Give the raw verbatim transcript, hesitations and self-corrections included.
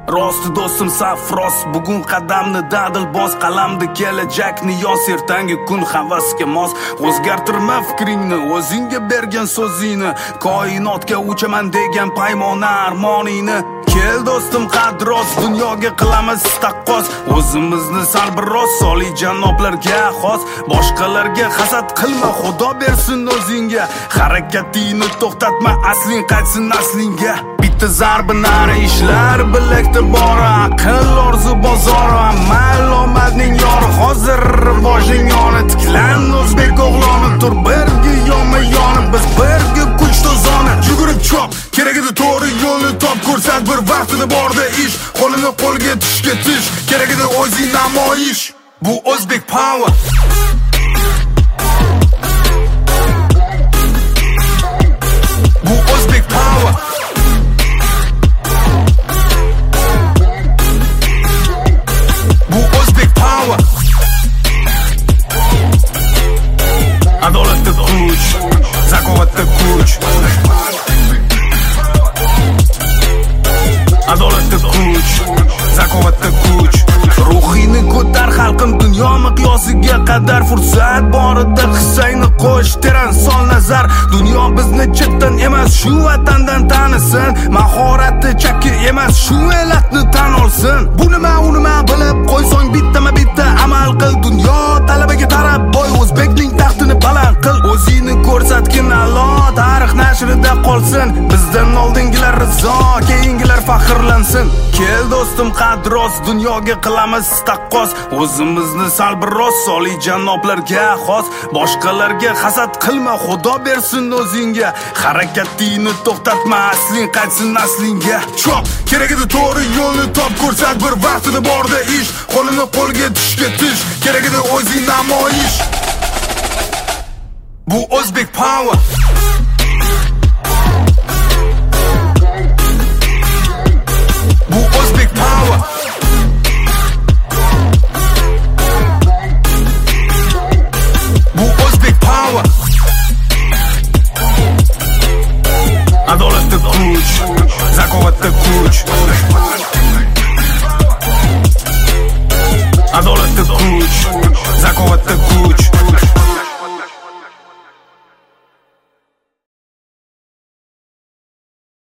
Rosti do'stim safros, bugun qadamni dadil bos, qalamda kelajakni yoz, ertangi kun havasga mos. O'zgartirma fikringni, o'zingga bergan so'zingni, koinotga uchaman degan paymona armoningni. Kel do'stim qadros, dunyoga qilamiz taqqos, o'zimizni sal biroz soliy janoblarga xos. Boshqalarga hasad qilma, Xudo bersin o'zingga, harakatingni to'xtatma, asling qaytsin aslingga. Bitta zarbi nari ishlar, bilakda bora, aql orzu bozori, amal omadning yori. Hozir rivojning yoni, tiklan o'zbek o'g'loni, tur birga yonma yoni, biz birga kuch to'zoni. Yugurib chop, kerak edi to'g'ri yo'lni top, ko'rsat bir vaqtida borda ish, qo'lini qo'lga tishga tish, kerak edi o'zing namoyish. Bu O'zbek power. Bu O'zbek power. Bu O'zbek power. Adolatda kuch, zakovatda kuch. Adolatda kuch, zakovatda kuch. Ruhingni ko'tar xalqim, dunyo miqyosiga qadar fursat borida hissangni qo'sh, teran sol nazar. Dunyo bizni chetdan emas, shu vatandan tanisin. Mahorati chakki emas, shu elatni tan olsin. Bu nima, u nima bilib qo'ysang, bittama bitta amal qil. Dunyo talabaga tarab boy, o'zbekning taxtini baland qil. O'zingni ko'rsatgin a'lo, tarix nashrida qolsin. Bizdan oldingilar rizo, keyingilar faxrlansin. Kel do'stim qadros, dunyoga qilamiz taqqos, o'zimizni sal biroz soliy janoblarga xos. Boshqalarga hasad qilma, Xudo bersin o'zingga, harakatingni to'xtatma, asling qaytsin aslingga. Chop, kerak edi to'g'ri yo'lni top, ko'rsat bir vaqtida borda ish, qo'lini qo'lga tishga tish, kerak edi o'zing namoyish. Bu O'zbek power. Bu O'zbek power. Bu O'zbek power. Adolatda kuch, zakovatda kuch.